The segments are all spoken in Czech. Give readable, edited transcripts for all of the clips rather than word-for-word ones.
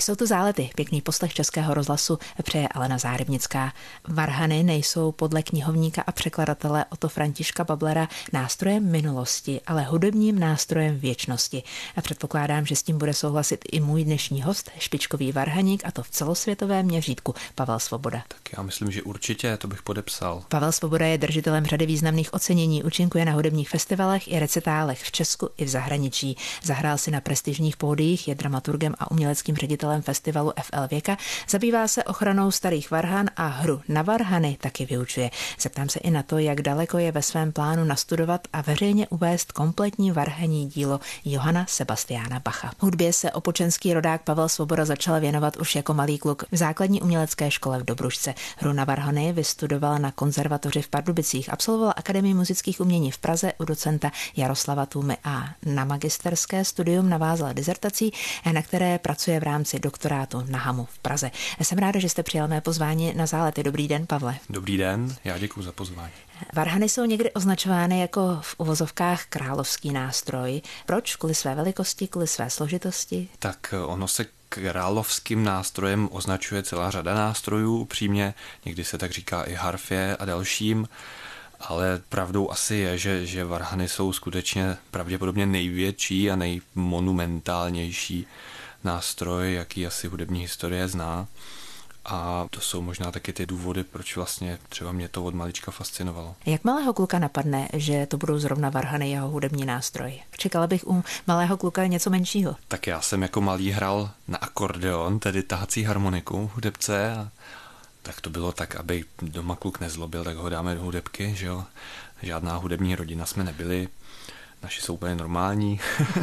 Jsou to Zálety, pěkný poslech Českého rozhlasu přeje Alena Záhrebnická. Varhany nejsou podle knihovníka a překladatele Otto Františka Bablera nástrojem minulosti, ale hudebním nástrojem věčnosti. A předpokládám, že s tím bude souhlasit i můj dnešní host, špičkový varhaník, a to v celosvětovém měřítku, Pavel Svoboda. Tak já myslím, že určitě, to bych podepsal. Pavel Svoboda je držitelem řady významných ocenění, účinkuje na hudebních festivalech i recitálech v Česku i v zahraničí. Zahrál si na prestižních pódiích, je dramaturgem a uměleckým ředitelem festivalu FL Věka, zabývá se ochranou starých varhan a hru na varhany taky vyučuje. Zeptám se i na to, jak daleko je ve svém plánu nastudovat a veřejně uvést kompletní varhanní dílo Johanna Sebastiana Bacha. Hudbě se opočenský rodák Pavel Svoboda začal věnovat už jako malý kluk v základní umělecké škole v Dobrušce. Hru na varhany vystudoval na konzervatoři v Pardubicích, absolvoval Akademii muzických umění v Praze u docenta Jaroslava Tůmy a na magisterské studium navázal dizertací, na které pracuje v rámci doktorátu na HAMU v Praze. Jsem ráda, že jste přijal mé pozvání na Zálety. Dobrý den, Pavle. Dobrý den, já děkuji za pozvání. Varhany jsou někdy označovány jako v uvozovkách královský nástroj. Proč? Kvůli své velikosti, kvůli své složitosti? Tak ono se královským nástrojem označuje celá řada nástrojů, upřímně, někdy se tak říká i harfě a dalším, ale pravdou asi je, že varhany jsou skutečně pravděpodobně největší a nejmonumentálnější nástroj, jaký asi hudební historie zná. A to jsou možná taky ty důvody, proč vlastně třeba mě to od malička fascinovalo. Jak malého kluka napadne, že to budou zrovna varhany jeho hudební nástroj? Čekala bych u malého kluka něco menšího. Tak já jsem jako malý hrál na akordeon, tedy tahací harmoniku v hudebce, a tak to bylo tak, aby doma kluk nezlobil, tak ho dáme do hudebky, že jo. Žádná hudební rodina jsme nebyli, naši jsou úplně normální.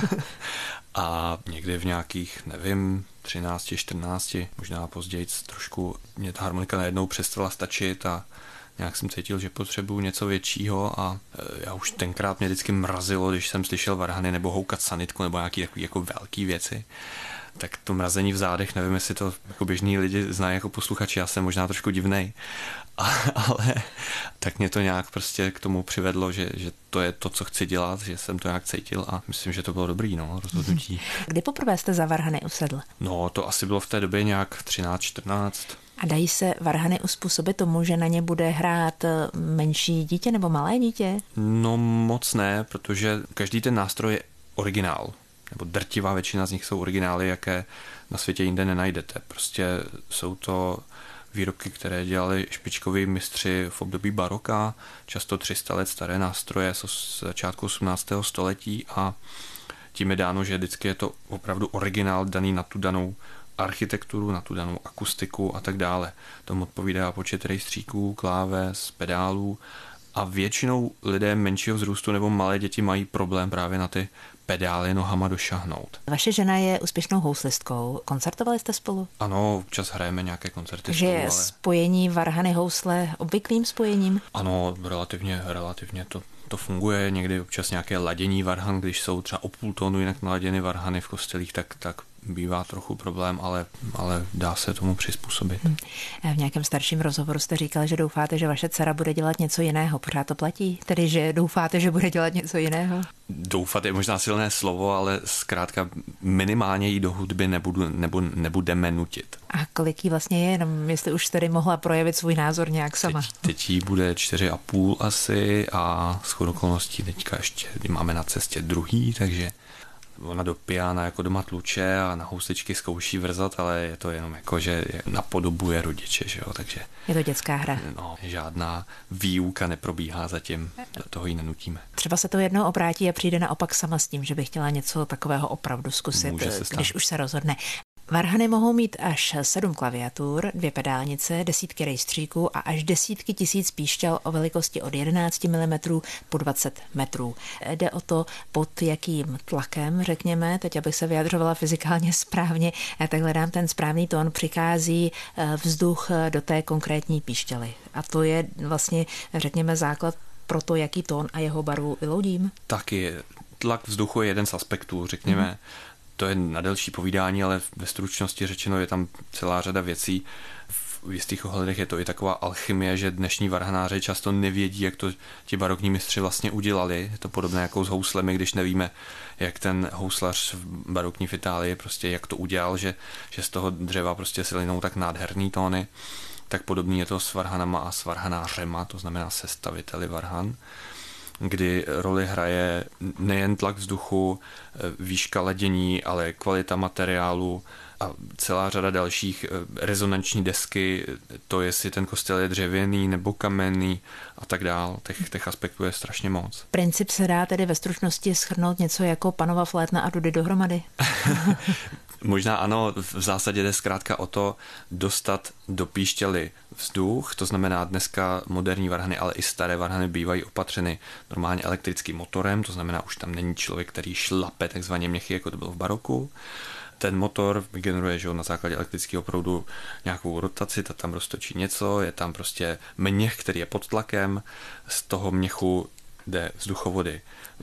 A někdy v nějakých, nevím, 13, 14, možná později trošku mě ta harmonika najednou přestala stačit a nějak jsem cítil, že potřebuju něco většího a já už tenkrát mě vždycky mrazilo, když jsem slyšel varhany nebo houkat sanitku nebo nějaký takový jako velký věci. Tak to mrazení v zádech, nevím, jestli to jako běžní lidi znají jako posluchači, já jsem možná trošku divnej, ale tak mě to nějak prostě k tomu přivedlo, že to je to, co chci dělat, že jsem to nějak cítil a myslím, že to bylo dobrý, rozhodnutí. Kdy poprvé jste za varhany usedl? No, to asi bylo v té době nějak 13, 14. A dají se varhany uspůsobit tomu, že na ně bude hrát menší dítě nebo malé dítě? No moc ne, protože každý ten nástroj je originál. Nebo drtivá většina z nich jsou originály, jaké na světě jinde nenajdete. Prostě jsou to výrobky, které dělali špičkoví mistři v období baroka, často 300 let staré nástroje z začátku 18. století a tím je dáno, že vždycky je to opravdu originál daný na tu danou architekturu, na tu danou akustiku a tak dále. Tomu odpovídá počet rejstříků, kláves, pedálů a většinou lidé menšího vzrůstu nebo malé děti mají problém právě na ty pedály nohama došahnout. Vaše žena je úspěšnou houslistkou. Koncertovali jste spolu? Ano, občas hrajeme nějaké koncerty Takže spolu, je spojení varhany housle obvyklým spojením? Ano, relativně to funguje. Někdy občas nějaké ladění varhan, když jsou třeba o půl tónu jinak naladěny varhany v kostelích, tak bývá trochu problém, ale dá se tomu přizpůsobit. V nějakém starším rozhovoru jste říkal, že doufáte, že vaše dcera bude dělat něco jiného. Pořád to platí? Tedy, že doufáte, že bude dělat něco jiného? Doufat je možná silné slovo, ale zkrátka minimálně jí do hudby nebudeme nutit. A kolik jí vlastně je? Jenom jestli už tedy mohla projevit svůj názor nějak sama. Teď jí bude 4,5 asi a shodou okolností teďka ještě máme na cestě druhý, takže ona do piana jako doma tluče a na housličky zkouší vrzat, ale je to jenom jako, že napodobuje rodiče, že jo, takže... Je to dětská hra. No, žádná výuka neprobíhá zatím, do toho ji nenutíme. Třeba se to jednou obrátí a přijde naopak sama s tím, že by chtěla něco takového opravdu zkusit, když už se rozhodne. Varhany mohou mít až 7 klaviatur, 2 pedálnice, desítky rejstříků a až desítky tisíc píšťal o velikosti od 11 mm po 20 metrů. Jde o to, pod jakým tlakem, řekněme, teď abych se vyjadřovala fyzikálně správně, tak hledám ten správný tón, přichází vzduch do té konkrétní píšťaly. A to je vlastně, řekněme, základ pro to, jaký tón a jeho barvu vyloudím. Taky tlak vzduchu je jeden z aspektů, řekněme. To je na delší povídání, ale ve stručnosti řečeno je tam celá řada věcí. V v jistých ohledech je to i taková alchymie, že dnešní varhanáři často nevědí, jak to ti barokní mistři vlastně udělali. Je to podobné jako s houslemi, když nevíme, jak ten houslař barokní v Itálii prostě jak to udělal, že z toho dřeva prostě se linou tak nádherný tóny. Tak podobný je to s varhanama a s varhanářema, to znamená sestaviteli varhan, kdy roli hraje nejen tlak vzduchu, výška ladění, ale kvalita materiálu a celá řada dalších, rezonanční desky, to jestli ten kostel je dřevěný nebo kamenný a tak dál. Těch aspektů je strašně moc. Princip se dá tedy ve stručnosti shrnout něco jako Panova flétna a dudy dohromady? Možná ano, v zásadě jde zkrátka o to dostat do píšťaly vzduch, to znamená dneska moderní varhany, ale i staré varhany bývají opatřeny normálně elektrickým motorem, to znamená už tam není člověk, který šlape takzvaně měchy, jako to bylo v baroku. Ten motor generuje, že na základě elektrického proudu nějakou rotaci, ta tam roztočí něco, je tam prostě měch, který je pod tlakem, z toho měchu jde vzduchovody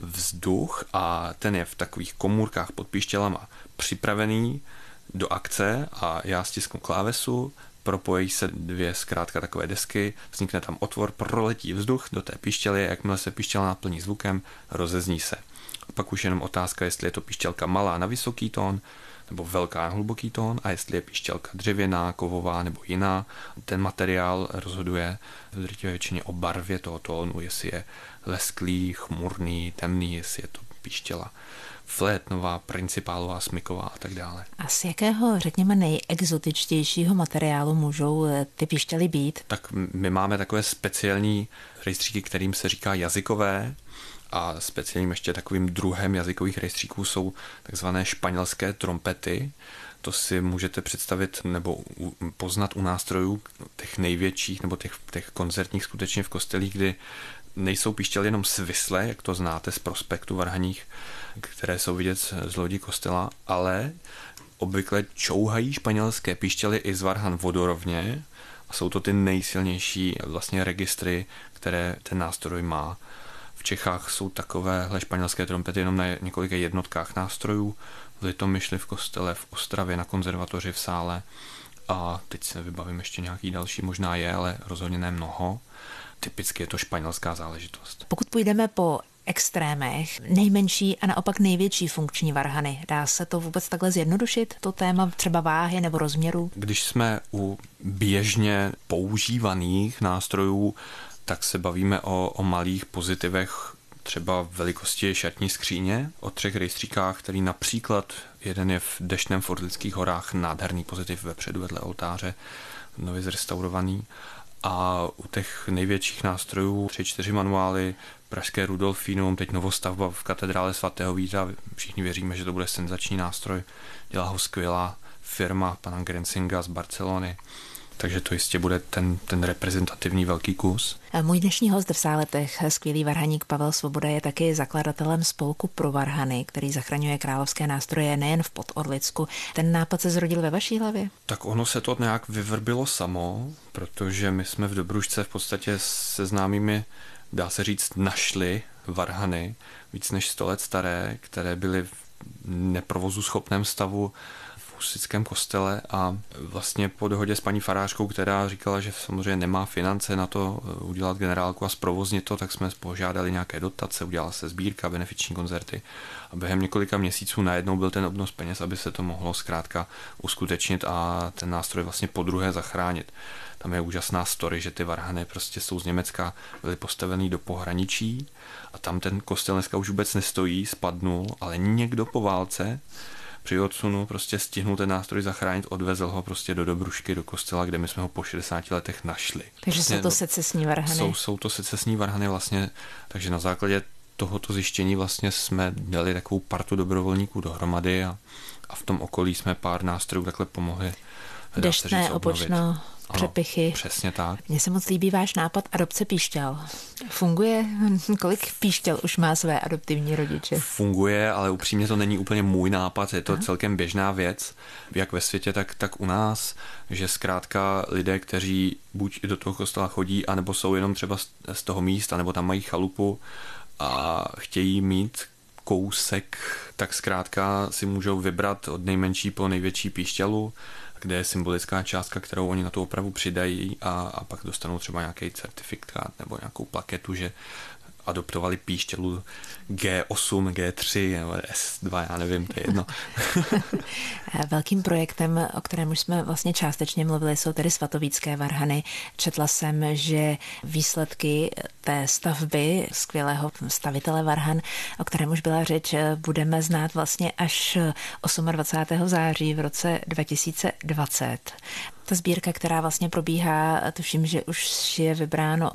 vzduch a ten je v takových komůrkách pod píšťalama připravený do akce a já stisknu klávesu, propojí se dvě zkrátka takové desky, vznikne tam otvor, proletí vzduch do té píšťaly, jakmile se píšťala naplní zvukem, rozezní se. A pak už jenom otázka, jestli je to píšťalka malá na vysoký tón, nebo velká na hluboký tón a jestli je píšťalka dřevěná, kovová nebo jiná. Ten materiál rozhoduje v drtivé většině o barvě toho tónu, jestli je lesklý, chmurný, temný, jestli je to píšťala flétnová, principálová, smyková a tak dále. A z jakého, řekněme, nejexotičtějšího materiálu můžou ty píšťaly být? Tak my máme takové speciální rejstříky, kterým se říká jazykové, a speciálním ještě takovým druhem jazykových rejstříků jsou takzvané španělské trompety. To si můžete představit nebo poznat u nástrojů těch největších nebo těch koncertních skutečně v kostelích, kdy nejsou píšťaly jenom svislé, jak to znáte z prospektu varhaních, které jsou vidět z lodi kostela, ale obvykle čouhají španělské píšťaly i z varhan vodorovně a jsou to ty nejsilnější vlastně registry, které ten nástroj má. V Čechách jsou takovéhle španělské trompety jenom na několika jednotkách nástrojů. V Litomyšli v kostele, v Ostravě, na konzervatoři v sále a teď se vybavím ještě nějaký další, možná je, ale rozhodně ne mnoho. Typicky je to španělská záležitost. Pokud půjdeme po extrémech, nejmenší a naopak největší funkční varhany, dá se to vůbec takhle zjednodušit, to téma třeba váhy nebo rozměru? Když jsme u běžně používaných nástrojů, tak se bavíme o malých pozitivech, třeba velikosti šatní skříně, o 3 rejstříkách, který například jeden je v Deštném v Orlických horách, nádherný pozitiv vepředu vedle oltáře, nově zrestaurovaný. A u těch největších nástrojů 3-4 manuály, pražské Rudolfinum, teď novostavba v katedrále svatého Víta, všichni věříme, že to bude senzační nástroj, dělá ho skvělá firma pana Grenzinga z Barcelony. Takže to jistě bude ten reprezentativní velký kus. Můj dnešní host v Sáletech, skvělý varhaník Pavel Svoboda, je taky zakladatelem spolku pro varhany, který zachraňuje královské nástroje nejen v Podorlicku. Ten nápad se zrodil ve vaší hlavě? Tak ono se to nějak vyvrbilo samo, protože my jsme v Dobrušce v podstatě se známými, dá se říct, našli varhany, víc než 100 let staré, které byly v neprovozu schopném stavu v husitském kostele a vlastně po dohodě s paní farářkou, která říkala, že samozřejmě nemá finance na to udělat generálku a zprovoznit to, tak jsme požádali nějaké dotace, udělala se sbírka, benefiční koncerty a během několika měsíců najednou byl ten obnos peněz, aby se to mohlo zkrátka uskutečnit a ten nástroj vlastně podruhé zachránit. Tam je úžasná story, že ty varhany prostě jsou z Německa, byly postavený do pohraničí a tam ten kostel dneska už vůbec nestojí, spadnul, ale někdo po válce při odsunu prostě stihnul ten nástroj zachránit, odvezl ho prostě do Dobrušky, do kostela, kde my jsme ho po 60 letech našli. Takže vlastně jsou to secesní varhany. Jsou to secesní varhany vlastně, takže na základě tohoto zjištění vlastně jsme dali takovou partu dobrovolníků dohromady a v tom okolí jsme pár nástrojů takhle pomohli. Deštné, Opočno, Přepichy. Ano, přesně tak. Mně se moc líbí váš nápad adopce píšťal. Funguje? Kolik píšťal už má své adoptivní rodiče? Funguje, ale upřímně to není úplně můj nápad, je to celkem běžná věc, jak ve světě, tak u nás, že zkrátka lidé, kteří buď do toho kostela chodí, anebo jsou jenom třeba z toho místa, nebo tam mají chalupu a chtějí mít kousek, tak zkrátka si můžou vybrat od nejmenší po největší píšťalu, kde je symbolická částka, kterou oni na tu opravu přidají a pak dostanou třeba nějaký certifikát nebo nějakou plaketu, že adoptovali píšťalu G8, G3 nebo S2, já nevím, to je jedno. Velkým projektem, o kterém už jsme vlastně částečně mluvili, jsou tedy svatovícké varhany. Četla jsem, že výsledky té stavby skvělého stavitele varhan, o kterém už byla řeč, budeme znát vlastně až 28. září v roce 2020. Ta sbírka, která vlastně probíhá, tuším, že už je vybráno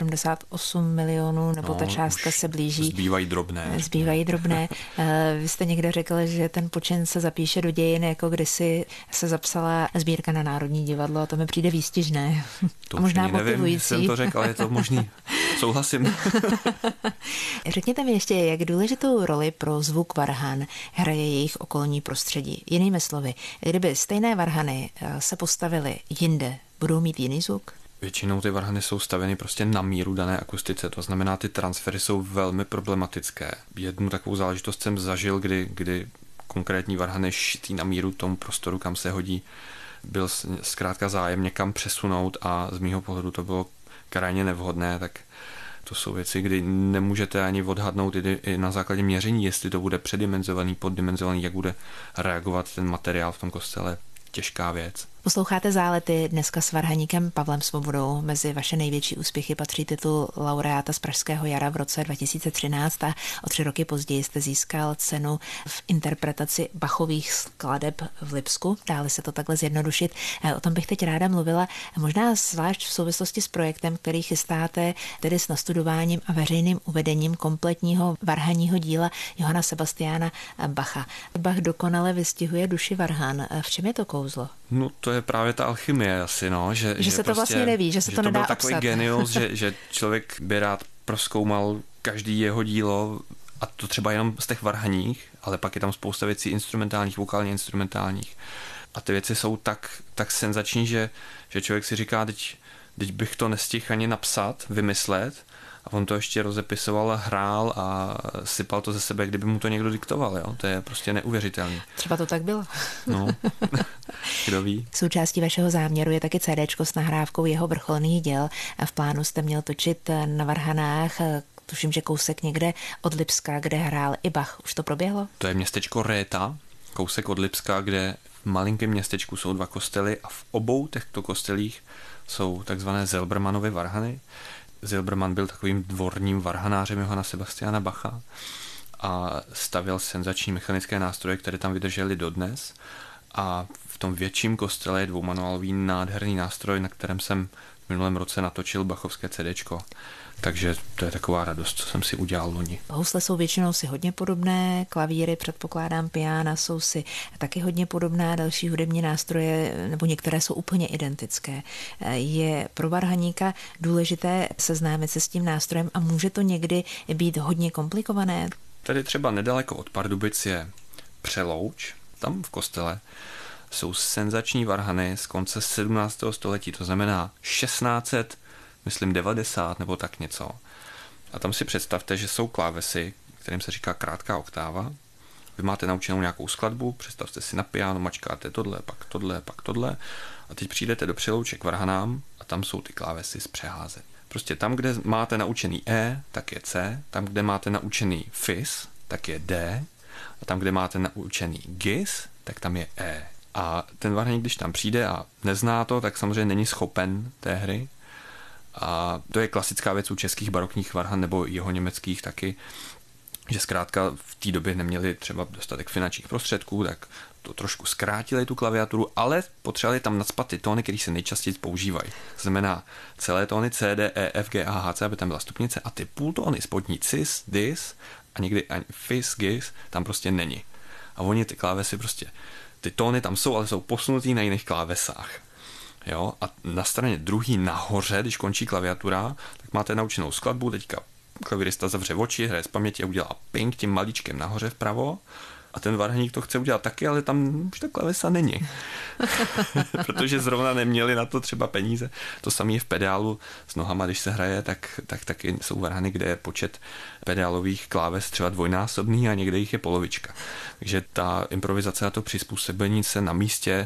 78 milionů, nebo ta částka se blíží. Zbývají drobné. Vy jste někde řekl, že ten počin se zapíše do dějin, jako kdysi se zapsala sbírka na Národní divadlo, a to mi přijde výstižné. To a možná motivující. Nevím, jsem to řekl, ale je to možný. Souhlasím. Řekněte mi ještě, jak důležitou roli pro zvuk varhan hraje jejich okolní prostředí. Jinými slovy, kdyby stejné varhany se postavily jinde, budou mít jiný zvuk? Většinou ty varhany jsou stavěny prostě na míru dané akustice, to znamená, ty transfery jsou velmi problematické. Jednu takovou záležitost jsem zažil, kdy konkrétní varhany šitý na míru tomu prostoru, kam se hodí, byl zkrátka zájem někam přesunout a z mýho pohledu to bylo krajně nevhodné, tak to jsou věci, kdy nemůžete ani odhadnout i na základě měření, jestli to bude předimenzovaný, poddimenzovaný, jak bude reagovat ten materiál v tom kostele. Těžká věc. Posloucháte Zálety dneska s varhaníkem Pavlem Svobodou. Mezi vaše největší úspěchy patří titul laureáta z Pražského jara v roce 2013 a o 3 roky později jste získal cenu v interpretaci Bachových skladeb v Lipsku. Dále se to takhle zjednodušit. O tom bych teď ráda mluvila. Možná zvlášť v souvislosti s projektem, který chystáte, tedy s nastudováním a veřejným uvedením kompletního varhanního díla Johanna Sebastiana Bacha. Bach dokonale vystihuje duši varhan. V čem je to kouzlo? No to je právě ta alchymie asi, no. Že se to prostě, vlastně neví, že se to nedá obsat. To byl takový genius, že člověk by rád prozkoumal každý jeho dílo a to třeba jenom z těch varhaních, ale pak je tam spousta věcí instrumentálních, vokálně instrumentálních. A ty věci jsou tak senzační, že člověk si říká, teď bych to nestihl ani napsat, vymyslet, a on to ještě rozepisoval a hrál a sypal to ze sebe, kdyby mu to někdo diktoval. Jo? To je prostě neuvěřitelný. Třeba to tak bylo. No, kdo ví. Součástí vašeho záměru je taky CDčko s nahrávkou jeho vrcholných děl. V plánu jste měl točit na varhanách, tuším, že kousek někde od Lipska, kde hrál i Bach. Už to proběhlo? To je městečko Réta, kousek od Lipska, kde v malinkém městečku jsou 2 kostely a v obou těchto kostelích jsou takzvané Zelbermanovy varhany. Zelberman byl takovým dvorním varhanářem Johanna Sebastiana Bacha a stavěl senzační mechanické nástroje, které tam vydržely dodnes. A v tom větším kostele je 2manuálový nádherný nástroj, na kterém jsem v minulém roce natočil bachovské CDčko. Takže to je taková radost, co jsem si udělal loni. Housle jsou většinou si hodně podobné, klavíry, předpokládám, piána jsou si taky hodně podobná, další hudební nástroje, nebo některé jsou úplně identické. Je pro varhaníka důležité seznámit se s tím nástrojem a může to někdy být hodně komplikované? Tady třeba nedaleko od Pardubic je Přelouč, tam v kostele jsou senzační varhany z konce 17. století, to znamená 1690 nebo tak něco. A tam si představte, že jsou klávesy, kterým se říká krátká oktáva. Vy máte naučenou nějakou skladbu, představte si na piano, mačkáte tohle, pak tohle, pak tohle a teď přijdete do Přelouče k varhanám a tam jsou ty klávesy zpřeházeny. Prostě tam, kde máte naučený E, tak je C, tam, kde máte naučený Fis, tak je D a tam, kde máte naučený Gis, tak tam je E. A ten varhaník, když tam přijde a nezná to, tak samozřejmě není schopen té hry. A to je klasická věc u českých barokních varhan nebo jeho německých taky, že zkrátka v té době neměli třeba dostatek finančních prostředků, tak to trošku zkrátili tu klaviaturu, ale potřebovali tam nacpat ty tóny, které se nejčastěji používají. To znamená celé tóny C, D, E, F, G, A, H, C, aby tam byla stupnice a ty půltóny spodní cis, dis a někdy ani fis, gis tam prostě není. A oni ty klávesy prostě, ty tóny tam jsou, ale jsou posunutý na jiných klávesách. Jo? A na straně druhý nahoře, když končí klaviatura, tak máte naučenou skladbu, teďka klavirista zavře oči, hraje z paměti a udělá ping tím malíčkem nahoře vpravo a ten varhaník to chce udělat taky, ale tam už ta klavesa není. Protože zrovna neměli na to třeba peníze. To samé je v pedálu s nohama, když se hraje, tak taky jsou varhany, kde je počet pedálových kláves třeba dvojnásobný a někde jich je polovička. Takže ta improvizace a to přizpůsobení se na místě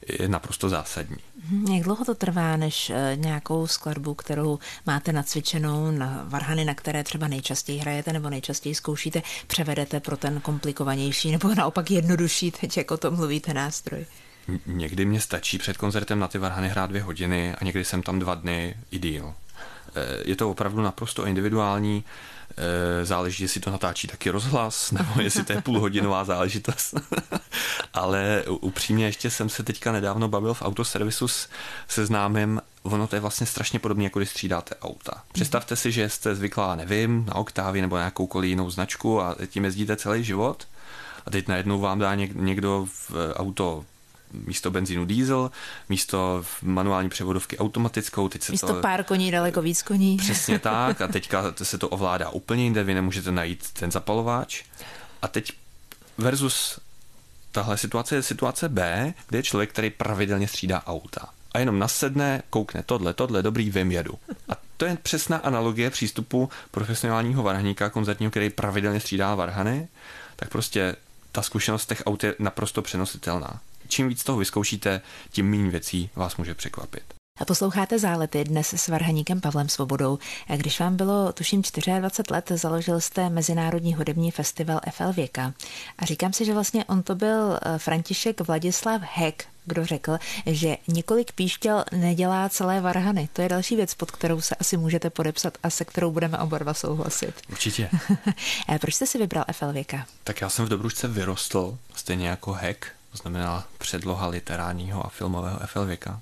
je naprosto zásadní. Jak dlouho to trvá, než nějakou skladbu, kterou máte nacvičenou na varhany, na které třeba nejčastěji hrajete nebo nejčastěji zkoušíte, převedete pro ten komplikovanější nebo naopak jednodušší, teď jak o tom mluvíte, nástroj? Někdy mě stačí před koncertem na ty varhany hrát 2 hodiny a někdy jsem tam 2 dny i díl. Je to opravdu naprosto individuální, záleží, jestli to natáčí taky rozhlas, nebo jestli to je půlhodinová záležitost. Ale upřímně ještě jsem se teďka nedávno bavil v autoservisu se známým, ono to je vlastně strašně podobné, jako když střídáte auta. Představte si, že jste zvyklá, nevím, na Octavii nebo na jakoukoliv jinou značku a tím jezdíte celý život a teď najednou vám dá někdo v auto místo benzínu diesel, místo manuální převodovky automatickou. Teď se místo pár koní daleko víc koní. Přesně tak a teďka se to ovládá úplně jinde, vy nemůžete najít ten zapalováč. A teď versus tahle situace je situace B, kde je člověk, který pravidelně střídá auta. A jenom nasedne, koukne tohle, dobrý, vím, jedu. A to je přesná analogie přístupu profesionálního varhaníka, koncertního, který pravidelně střídá varhany, tak prostě ta zkušenost těch aut je naprosto přenositelná. Čím víc toho vyzkoušíte, tím méně věcí vás může překvapit. A posloucháte Zálety dnes s varhaníkem Pavlem Svobodou. A když vám bylo, tuším, 24 let, založil jste Mezinárodní hudební festival FL Věka. A říkám si, že vlastně on to byl František Vladislav Heck, kdo řekl, že několik píšťal nedělá celé varhany. To je další věc, pod kterou se asi můžete podepsat a se kterou budeme oba dva souhlasit. Určitě. Proč jste si vybral FL Věka? Tak já jsem v Dobrušce vyrostl, stejně jako Heck, to znamená předloha literárního a filmového FL Věka.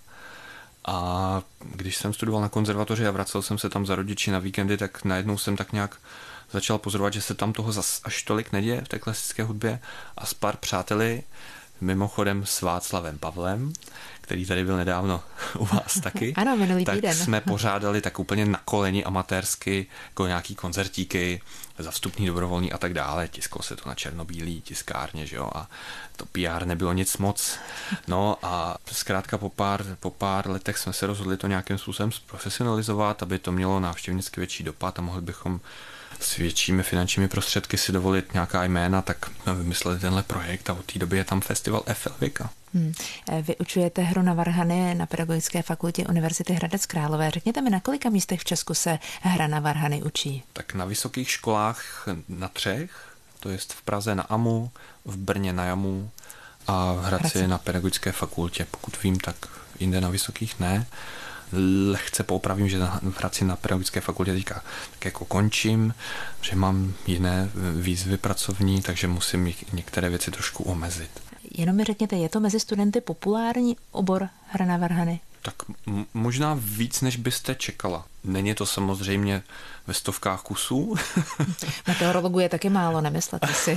A když jsem studoval na konzervatoři a vracel jsem se tam za rodiči na víkendy, tak najednou jsem tak nějak začal pozorovat, že se tam toho zas až tolik neděje v té klasické hudbě a s pár přáteli, mimochodem s Václavem Pavlem, který tady byl nedávno u vás taky. Ano, minulý týden. Tak jsme pořádali tak úplně na koleni amatérsky, jako nějaký koncertíky, za vstupní dobrovolný a tak dále. Tisklo se to na černobílý tiskárně, že jo, a to PR nebylo nic moc. No a zkrátka po pár letech jsme se rozhodli to nějakým způsobem zprofesionalizovat, aby to mělo návštěvnicky větší dopad a mohli bychom s většími finančními prostředky si dovolit nějaká jména, tak jsme vymysleli tenhle projekt a od té doby je tam festival FL Věka. Vy učujete hru na varhany na Pedagogické fakultě Univerzity Hradec Králové. Řekněte mi, na kolika místech v Česku se hra na varhany učí? Tak na vysokých školách na 3, to je v Praze na AMU, v Brně na JAMU a v Hradci na Pedagogické fakultě. Pokud vím, tak jinde na vysokých ne. Lehce poopravím, že v Hradci na Pedagogické fakultě teďka tak jako končím, že mám jiné výzvy pracovní, takže musím některé věci trošku omezit. Jenom mi řekněte, je to mezi studenty populární obor hra na varhany? Tak možná víc, než byste čekala. Není to samozřejmě ve stovkách kusů. Meteorologů je taky málo, nemyslete si.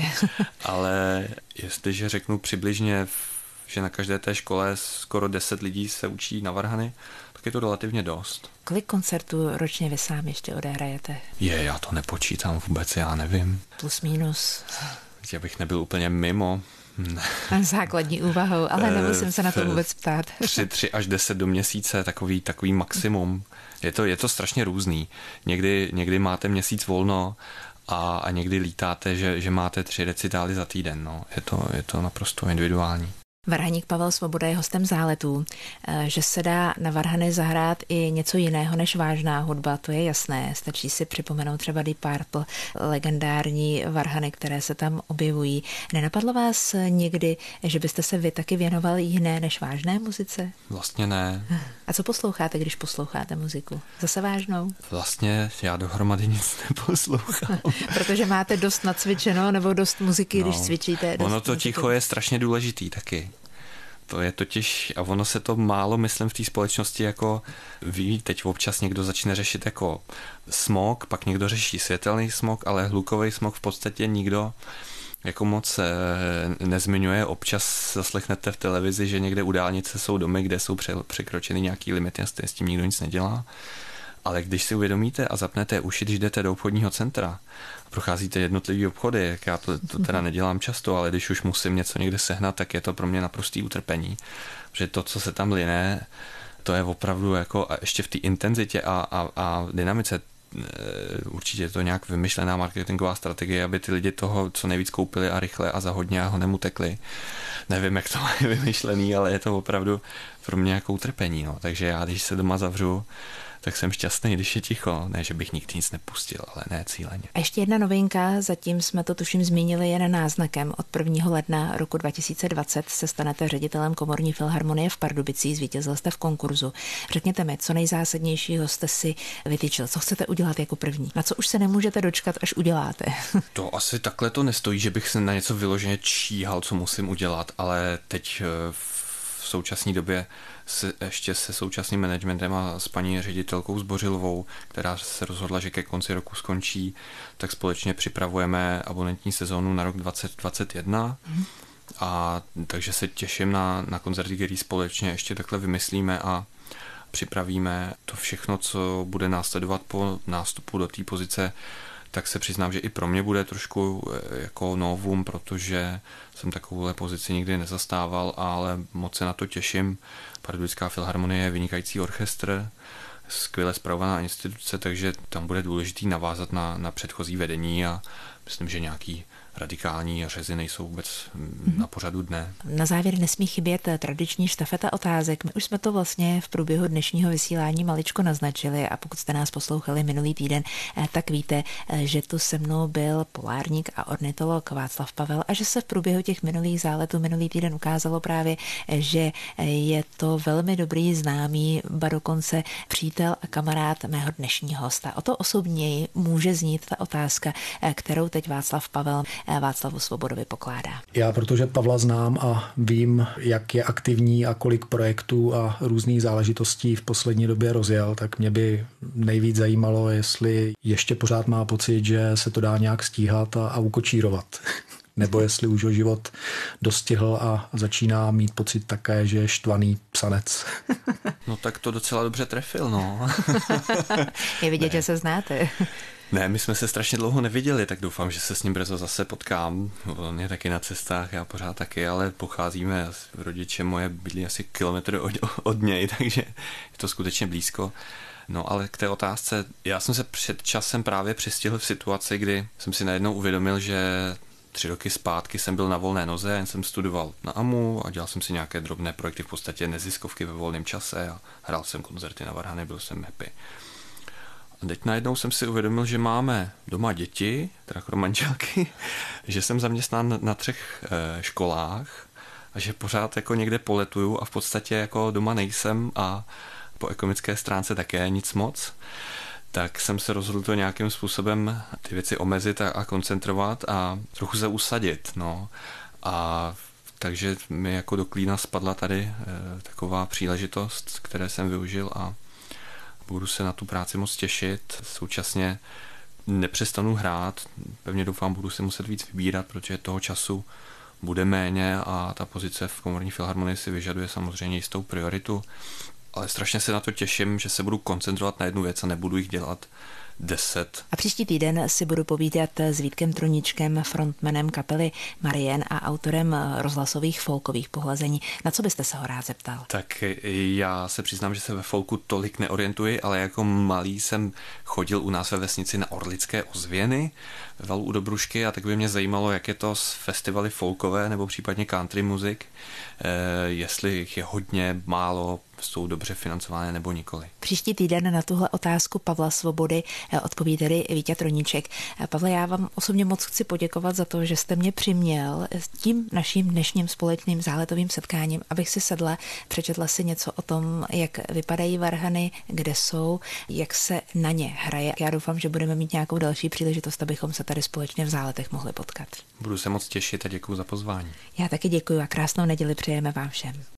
Ale jestliže řeknu přibližně, že na každé té škole skoro 10 lidí se učí na varhany, tak je to relativně dost. Kolik koncertů ročně vy sám ještě odehrajete? Já to nepočítám vůbec, já nevím. Plus minus. Já bych nebyl úplně mimo. Základní úvahou, ale nemusím se na to vůbec ptát. 3 až 10 do měsíce, takový maximum. Je to strašně různý. Někdy máte měsíc volno a někdy lítáte, že máte 3 recitály za týden. No. Je to naprosto individuální. Varhaník Pavel Svoboda je hostem Záletů. Že se dá na varhany zahrát i něco jiného než vážná hudba, to je jasné. Stačí si připomenout třeba Deep Purple, legendární varhany, které se tam objevují. Nenapadlo vás někdy, že byste se vy taky věnoval jiné než vážné muzice? Vlastně ne. A co posloucháte, když posloucháte muziku? Zase vážnou? Vlastně já dohromady nic neposlouchám. Protože máte dost nacvičeno nebo dost muziky, když cvičíte? Ono to ticho je strašně důležitý taky. To je totiž, a ono se to málo, myslím, v té společnosti jako ví, teď občas někdo začne řešit jako smog, pak někdo řeší světelný smog, ale hlukový smog v podstatě nikdo jako moc nezmiňuje. Občas zaslechnete v televizi, že někde u dálnice jsou domy, kde jsou překročeny nějaký limity a s tím nikdo nic nedělá. Ale když si uvědomíte a zapnete uši, když jdete do obchodního centra a procházíte jednotlivý obchody, jak já to teda nedělám často, ale když už musím něco někde sehnat, tak je to pro mě naprostý utrpení. Protože to, co se tam line, to je opravdu jako a ještě v té intenzitě a dynamice určitě je to nějak vymyšlená marketingová strategie, aby ty lidi toho co nejvíc koupili a rychle a za hodně a ho nemutekli. Nevím, jak to je vymyšlený, ale je to opravdu pro mě jako utrpení. No. Takže já, když se doma zavřu, tak jsem šťastný, když je ticho. Ne, že bych nikdy nic nepustil, ale ne cíleně. A ještě jedna novinka, zatím jsme to tuším zmínili jen náznakem. Od 1. ledna roku 2020 se stanete ředitelem Komorní filharmonie v Pardubicích, zvítězil jste v konkurzu. Řekněte mi, co nejzásadnějšího jste si vytyčil, co chcete udělat jako první, na co už se nemůžete dočkat, až uděláte. To asi takhle to nestojí, že bych se na něco vyloženě číhal, co musím udělat, ale teď v současné době ještě se současným managementem a s paní ředitelkou Zbořilovou, která se rozhodla, že ke konci roku skončí, tak společně připravujeme abonentní sezónu na rok 2021. A takže se těším na koncerty, který společně ještě takhle vymyslíme a připravíme to všechno, co bude následovat po nástupu do té pozice. Tak se přiznám, že i pro mě bude trošku jako novum, protože jsem takovouhle pozici nikdy nezastával, ale moc se na to těším. Pardubická filharmonie je vynikající orchestr, skvěle spravovaná instituce, takže tam bude důležitý navázat na předchozí vedení a myslím, že nějaký radikální řezy nejsou vůbec na pořadu dne. Na závěr nesmí chybět tradiční štafeta otázek. My už jsme to vlastně v průběhu dnešního vysílání maličko naznačili a pokud jste nás poslouchali minulý týden, tak víte, že tu se mnou byl polárník a ornitolog Václav Pavel a že se v průběhu těch minulých záletů minulý týden ukázalo právě, že je to velmi dobrý známý, ba dokonce přítel a kamarád mého dnešního hosta. O to osobněji může znít ta otázka, kterou teď Václav Pavel Václavu Svobodovi pokládá. Já, protože Pavla znám a vím, jak je aktivní a kolik projektů a různých záležitostí v poslední době rozjel, tak mě by nejvíc zajímalo, jestli ještě pořád má pocit, že se to dá nějak stíhat a ukočírovat. Nebo jestli už ho život dostihl a začíná mít pocit také, že je štvaný psanec. No tak to docela dobře trefil, no. Je vidět, že se znáte. Ne, my jsme se strašně dlouho neviděli, tak doufám, že se s ním brzo zase potkám. On je taky na cestách, já pořád taky, ale pocházíme, rodiče moje bydlí asi kilometr od něj, takže je to skutečně blízko. No ale k té otázce, já jsem se před časem právě přistihl v situaci, kdy jsem si najednou uvědomil, že 3 roky zpátky jsem byl na volné noze, jen jsem studoval na AMU a dělal jsem si nějaké drobné projekty, v podstatě neziskovky ve volném čase a hrál jsem koncerty na varhany, byl jsem happy. A teď najednou jsem si uvědomil, že máme doma děti, teda manželky, že jsem zaměstnán na 3 školách a že pořád jako někde poletuju a v podstatě jako doma nejsem a po ekonomické stránce také nic moc. Tak jsem se rozhodl to nějakým způsobem ty věci omezit a koncentrovat a trochu se usadit. No. A takže mi jako do klína spadla tady taková příležitost, které jsem využil a budu se na tu práci moc těšit. Současně nepřestanu hrát. Pevně doufám, budu si muset víc vybírat, protože toho času bude méně a ta pozice v Komorní filharmonii si vyžaduje samozřejmě jistou prioritu. Ale strašně se na to těším, že se budu koncentrovat na jednu věc a nebudu jich dělat 10. A příští týden si budu povídat s Vítkem Troničkem, frontmanem kapely Marien a autorem rozhlasových folkových pohlazení. Na co byste se ho rád zeptal? Tak já se přiznám, že se ve folku tolik neorientuji, ale jako malý jsem chodil u nás ve vesnici na Orlické ozvěny ve Valu u Dobrušky a tak by mě zajímalo, jak je to s festivaly folkové nebo případně country music, jestli jich je hodně, málo, jsou dobře financované nebo nikoli. Příští týden na tuhle otázku Pavla Svobody odpoví tedy Vítě Troníček. Pavle, já vám osobně moc chci poděkovat za to, že jste mě přiměl s tím naším dnešním společným záletovým setkáním, abych si sedla, přečetla si něco o tom, jak vypadají varhany, kde jsou, jak se na ně hraje. Já doufám, že budeme mít nějakou další příležitost, abychom se tady společně v záletech mohli potkat. Budu se moc těšit a děkuji za pozvání. Já taky děkuji a krásnou neděli přejeme vám všem.